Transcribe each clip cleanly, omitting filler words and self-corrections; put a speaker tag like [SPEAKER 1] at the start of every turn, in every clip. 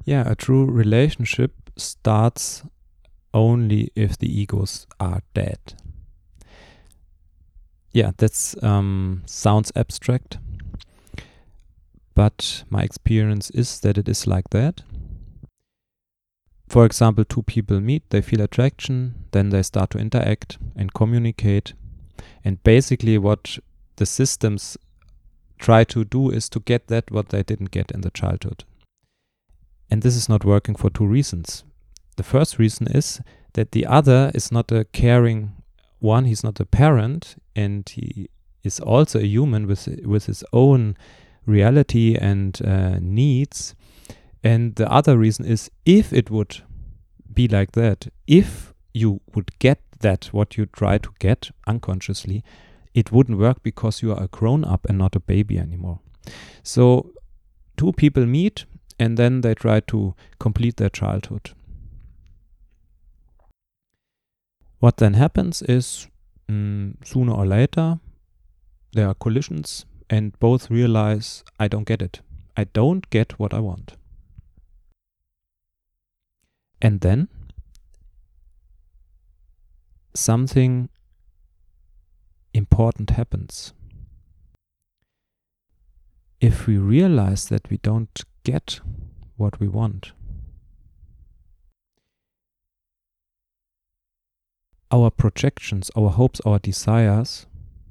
[SPEAKER 1] Yeah, a true relationship starts only if the egos are dead. Yeah, that's sounds abstract, but my experience is that it is like that. For example, two people meet, they feel attraction, then they start to interact and communicate. And basically what the systems try to do is to get that what they didn't get in the childhood. And this is not working for two reasons. The first reason is that the other is not a caring one, he's not a parent, and he is also a human with his own reality and needs. And the other reason is, if it would be like that, if you would get that what you try to get unconsciously, it wouldn't work because you are a grown-up and not a baby anymore. So two people meet and then they try to complete their childhood. What then happens is, sooner or later, there are collisions and both realize, I don't get it. I don't get what I want. And then something important happens. If we realize that we don't get what we want, our projections, our hopes, our desires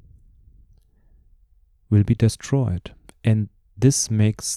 [SPEAKER 1] will be destroyed. And this makes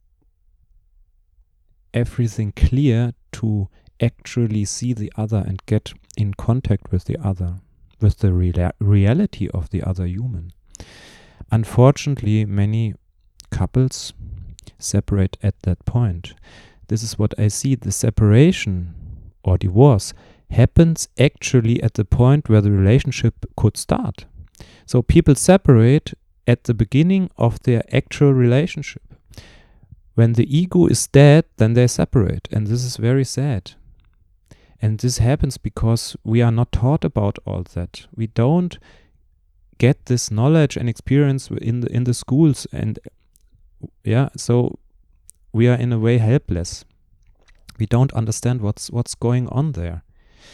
[SPEAKER 1] everything clear to actually see the other and get in contact with the other, with the reality of the other human. Unfortunately, many couples separate at that point. This is what I see. The separation or divorce happens actually at the point where the relationship could start. So people separate at the beginning of their actual relationship. When the ego is dead, then they separate. And this is very sad. And this happens because we are not taught about all that. We don't get this knowledge and experience in the schools. And yeah, so we are in a way helpless. We don't understand what's going on there.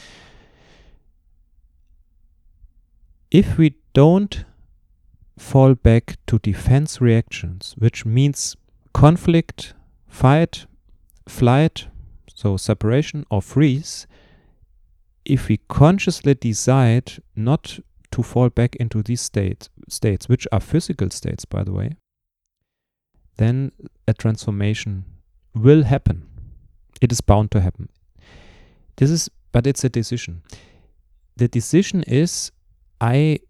[SPEAKER 1] If we don't fall back to defense reactions, which means conflict, fight, flight, so separation or freeze, if we consciously decide not to fall back into these states, which are physical states, by the way, then a transformation will happen. It is bound to happen. But it's a decision. The decision is, I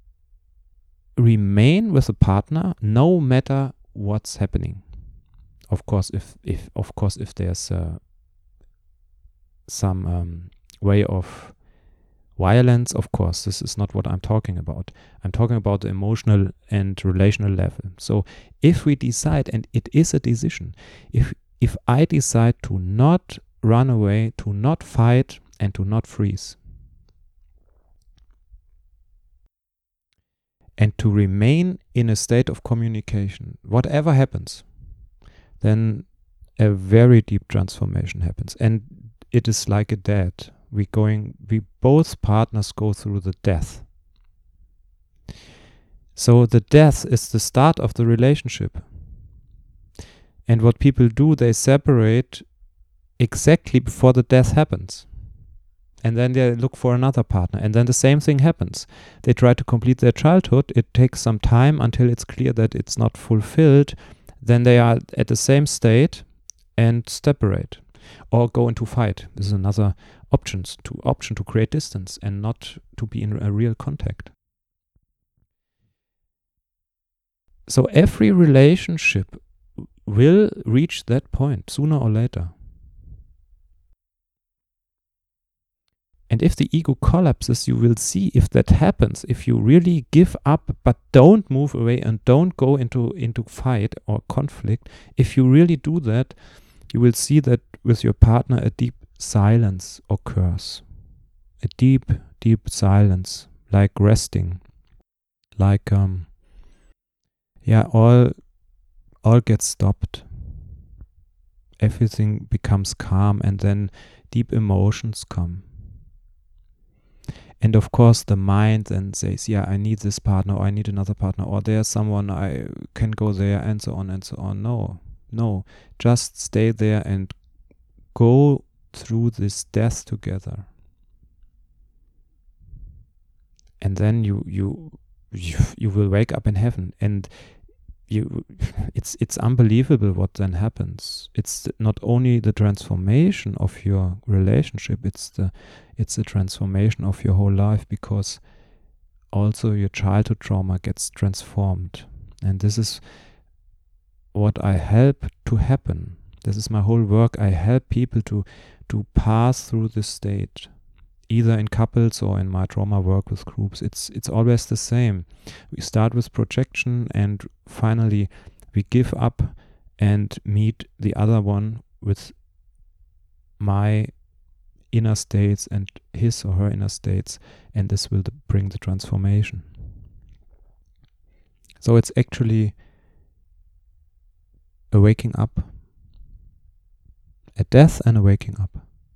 [SPEAKER 1] remain with a partner no matter what's happening. Of course, if there's some way of violence, of course, this is not what I'm talking about. I'm talking about the emotional and relational level. So if we decide, and it is a decision, if I decide to not run away, to not fight, and to not freeze, and to remain in a state of communication, whatever happens, then a very deep transformation happens. And it is like a death. We both partners go through the death. So the death is the start of the relationship. And what people do, they separate exactly before the death happens. And then they look for another partner. And then the same thing happens. They try to complete their childhood. It takes some time until it's clear that it's not fulfilled. Then they are at the same state and separate or go into fight. This is another option to create distance and not to be in a real contact. So every relationship will reach that point sooner or later. And if the ego collapses, you will see if that happens, if you really give up but don't move away and don't go into fight or conflict, if you really do that, you will see that with your partner a deep silence occurs. A deep, deep silence, like resting, like all gets stopped. everything becomes calm, and then deep emotions come. And of course the mind then says, yeah, I need this partner, or I need another partner, or there's someone I can go there, and so on and so on. No, just stay there and go through this death together. And then you will wake up in heaven, and it's unbelievable what then happens. It's not only the transformation of your relationship, it's the transformation of your whole life, because also your childhood trauma gets transformed. And this is what I help to happen. This is my whole work. I help people to pass through this state, either in couples or in my trauma work with groups. It's always the same. We start with projection, and finally we give up and meet the other one with my inner states and his or her inner states, and this will bring the transformation. So it's actually a waking up, a death and a waking up.